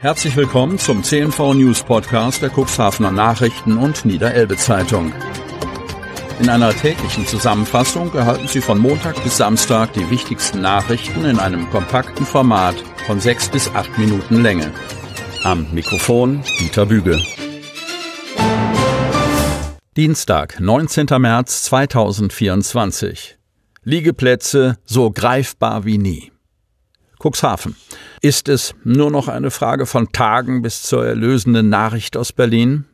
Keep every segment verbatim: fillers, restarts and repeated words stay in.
Herzlich willkommen zum C N V News Podcast der Cuxhavener Nachrichten und Niederelbe Zeitung. In einer täglichen Zusammenfassung erhalten Sie von Montag bis Samstag die wichtigsten Nachrichten in einem kompakten Format von sechs bis acht Minuten Länge. Am Mikrofon Dieter Büge. Dienstag, neunzehnter März zweitausendvierundzwanzig. Liegeplätze so greifbar wie nie. Cuxhaven. Ist es nur noch eine Frage von Tagen bis zur erlösenden Nachricht aus Berlin?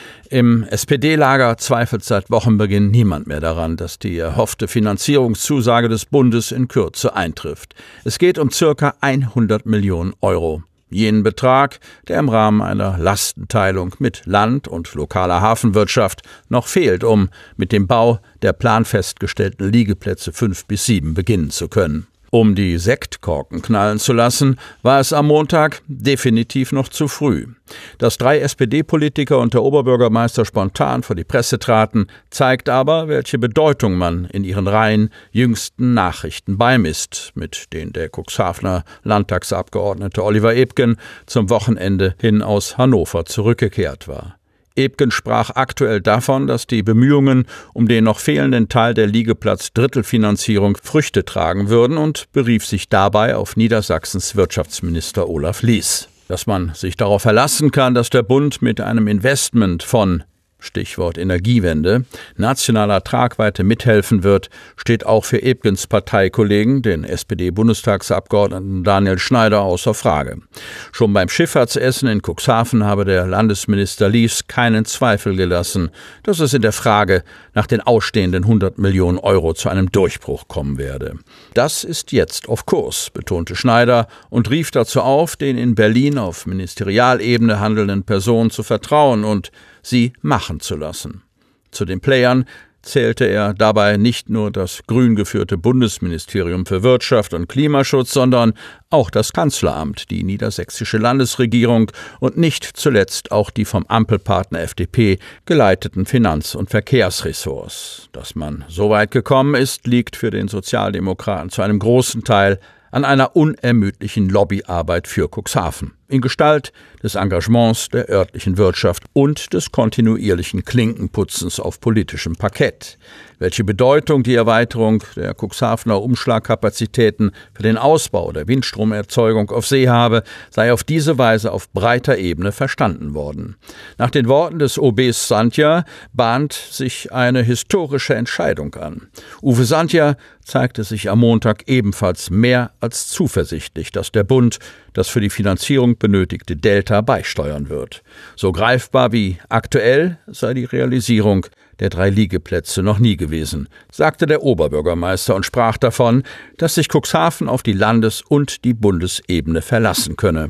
Im S P D-Lager zweifelt seit Wochenbeginn niemand mehr daran, dass die erhoffte Finanzierungszusage des Bundes in Kürze eintrifft. Es geht um circa hundert Millionen Euro. Jenen Betrag, der im Rahmen einer Lastenteilung mit Land und lokaler Hafenwirtschaft noch fehlt, um mit dem Bau der planfestgestellten Liegeplätze fünf bis sieben beginnen zu können. Um die Sektkorken knallen zu lassen, war es am Montag definitiv noch zu früh. Dass drei S P D-Politiker und der Oberbürgermeister spontan vor die Presse traten, zeigt aber, welche Bedeutung man in ihren Reihen jüngsten Nachrichten beimisst, mit denen der Cuxhavener Landtagsabgeordnete Oliver Ebgen zum Wochenende hin aus Hannover zurückgekehrt war. Ebgen sprach aktuell davon, dass die Bemühungen um den noch fehlenden Teil der Liegeplatz-Drittelfinanzierung Früchte tragen würden und berief sich dabei auf Niedersachsens Wirtschaftsminister Olaf Lies. Dass man sich darauf verlassen kann, dass der Bund mit einem Investment von Stichwort Energiewende, nationaler Tragweite mithelfen wird, steht auch für Ebgens Parteikollegen, den S P D-Bundestagsabgeordneten Daniel Schneider, außer Frage. Schon beim Schifffahrtsessen in Cuxhaven habe der Landesminister Lies keinen Zweifel gelassen, dass es in der Frage nach den ausstehenden hundert Millionen Euro zu einem Durchbruch kommen werde. Das ist jetzt auf Kurs, betonte Schneider und rief dazu auf, den in Berlin auf Ministerialebene handelnden Personen zu vertrauen und sie machen zu lassen. Zu den Playern zählte er dabei nicht nur das grün geführte Bundesministerium für Wirtschaft und Klimaschutz, sondern auch das Kanzleramt, die niedersächsische Landesregierung und nicht zuletzt auch die vom Ampelpartner F D P geleiteten Finanz- und Verkehrsressorts. Dass man so weit gekommen ist, liegt für den Sozialdemokraten zu einem großen Teil an einer unermüdlichen Lobbyarbeit für Cuxhaven, in Gestalt des Engagements der örtlichen Wirtschaft und des kontinuierlichen Klinkenputzens auf politischem Parkett. Welche Bedeutung die Erweiterung der Cuxhavener Umschlagkapazitäten für den Ausbau der Windstromerzeugung auf See habe, sei auf diese Weise auf breiter Ebene verstanden worden. Nach den Worten des O Bs Sandja bahnt sich eine historische Entscheidung an. Uwe Sandja zeigte sich am Montag ebenfalls mehr als zuversichtlich, dass der Bund das für die Finanzierung benötigte Delta beisteuern wird. So greifbar wie aktuell sei die Realisierung der drei Liegeplätze noch nie gewesen, sagte der Oberbürgermeister und sprach davon, dass sich Cuxhaven auf die Landes- und die Bundesebene verlassen könne.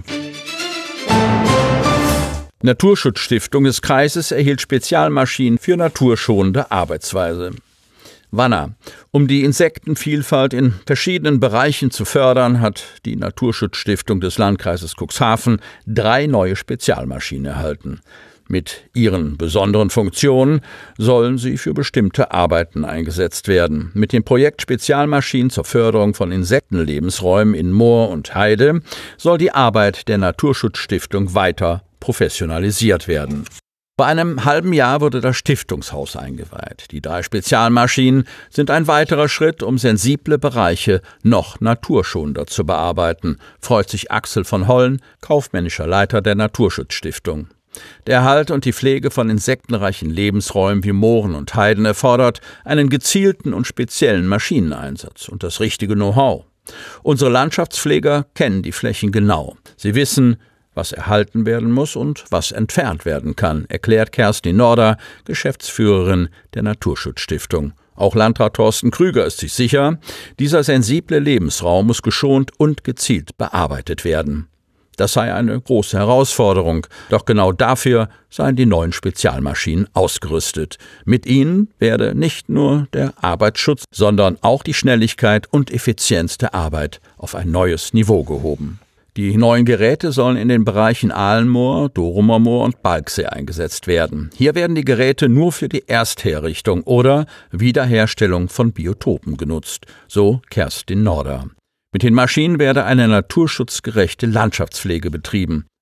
Naturschutzstiftung des Kreises erhielt Spezialmaschinen für naturschonende Arbeitsweise. Wanner. Um die Insektenvielfalt in verschiedenen Bereichen zu fördern, hat die Naturschutzstiftung des Landkreises Cuxhaven drei neue Spezialmaschinen erhalten. Mit ihren besonderen Funktionen sollen sie für bestimmte Arbeiten eingesetzt werden. Mit dem Projekt Spezialmaschinen zur Förderung von Insektenlebensräumen in Moor und Heide soll die Arbeit der Naturschutzstiftung weiter professionalisiert werden. Vor einem halben Jahr wurde das Stiftungshaus eingeweiht. Die drei Spezialmaschinen sind ein weiterer Schritt, um sensible Bereiche noch naturschonender zu bearbeiten, freut sich Axel von Hollen, kaufmännischer Leiter der Naturschutzstiftung. Der Erhalt und die Pflege von insektenreichen Lebensräumen wie Mooren und Heiden erfordert einen gezielten und speziellen Maschineneinsatz und das richtige Know-how. Unsere Landschaftspfleger kennen die Flächen genau. Sie wissen, was erhalten werden muss und was entfernt werden kann, erklärt Kerstin Norder, Geschäftsführerin der Naturschutzstiftung. Auch Landrat Thorsten Krüger ist sich sicher, dieser sensible Lebensraum muss geschont und gezielt bearbeitet werden. Das sei eine große Herausforderung, doch genau dafür seien die neuen Spezialmaschinen ausgerüstet. Mit ihnen werde nicht nur der Arbeitsschutz, sondern auch die Schnelligkeit und Effizienz der Arbeit auf ein neues Niveau gehoben. Die neuen Geräte sollen in den Bereichen Ahlenmoor, Doromer Moor und Balksee eingesetzt werden. Hier werden die Geräte nur für die Erstherrichtung oder Wiederherstellung von Biotopen genutzt, so Kerstin Norder. Mit den Maschinen werde eine naturschutzgerechte Landschaftspflege betrieben.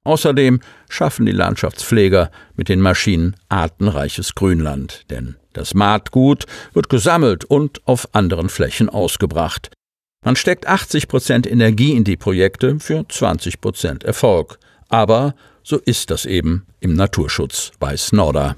Außerdem schaffen die Landschaftspfleger mit den Maschinen artenreiches Grünland, denn das Maatgut wird gesammelt und auf anderen Flächen ausgebracht. Man steckt achtzig Prozent Energie in die Projekte für zwanzig Prozent Erfolg. Aber so ist das eben im Naturschutz, weiß Norda.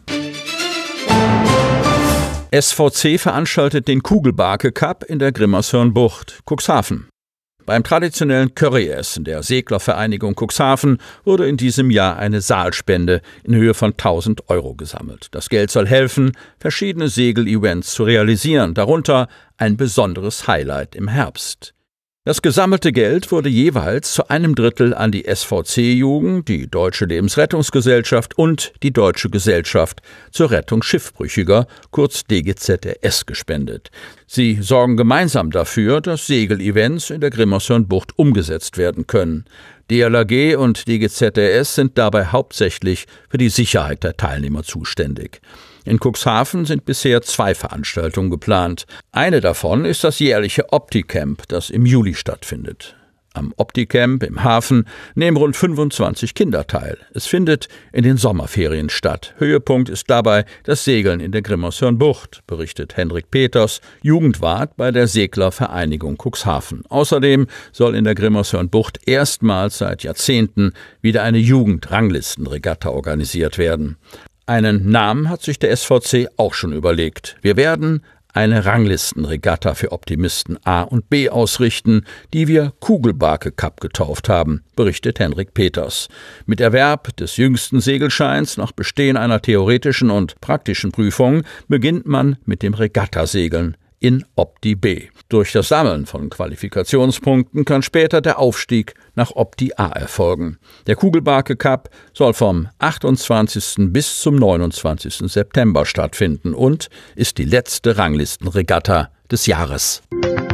S V C veranstaltet den Kugelbarke Cup in der Grimmershörnbucht, Cuxhaven. Beim traditionellen Curryessen der Seglervereinigung Cuxhaven wurde in diesem Jahr eine Saalspende in Höhe von tausend Euro gesammelt. Das Geld soll helfen, verschiedene Segel-Events zu realisieren, darunter ein besonderes Highlight im Herbst. Das gesammelte Geld wurde jeweils zu einem Drittel an die S V C-Jugend, die Deutsche Lebensrettungsgesellschaft und die Deutsche Gesellschaft zur Rettung Schiffbrüchiger, kurz D G Z R S, gespendet. Sie sorgen gemeinsam dafür, dass Segelevents in der Grimmershörnbucht umgesetzt werden können. D L R G und D G Z R S sind dabei hauptsächlich für die Sicherheit der Teilnehmer zuständig. In Cuxhaven sind bisher zwei Veranstaltungen geplant. Eine davon ist das jährliche Opti-Camp, das im Juli stattfindet. Am Opti-Camp im Hafen nehmen rund fünfundzwanzig Kinder teil. Es findet in den Sommerferien statt. Höhepunkt ist dabei das Segeln in der Grimmershörnbucht, berichtet Hendrik Peters, Jugendwart bei der Seglervereinigung Cuxhaven. Außerdem soll in der Grimmershörnbucht erstmals seit Jahrzehnten wieder eine Jugendranglistenregatta organisiert werden. Einen Namen hat sich der S V C auch schon überlegt. Wir werden eine Ranglistenregatta für Optimisten A und B ausrichten, die wir Kugelbarke Cup getauft haben, berichtet Hendrik Peters. Mit Erwerb des jüngsten Segelscheins nach Bestehen einer theoretischen und praktischen Prüfung beginnt man mit dem Regattasegeln in Opti B. Durch das Sammeln von Qualifikationspunkten kann später der Aufstieg nach Opti A erfolgen. Der Kugelbarke Cup soll vom achtundzwanzigsten bis zum neunundzwanzigsten September stattfinden und ist die letzte Ranglistenregatta des Jahres.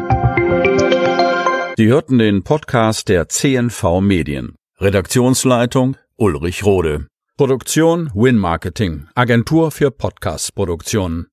Sie hörten den Podcast der C N V Medien. Redaktionsleitung Ulrich Rode. Produktion Win Marketing, Agentur für Podcast-Produktionen.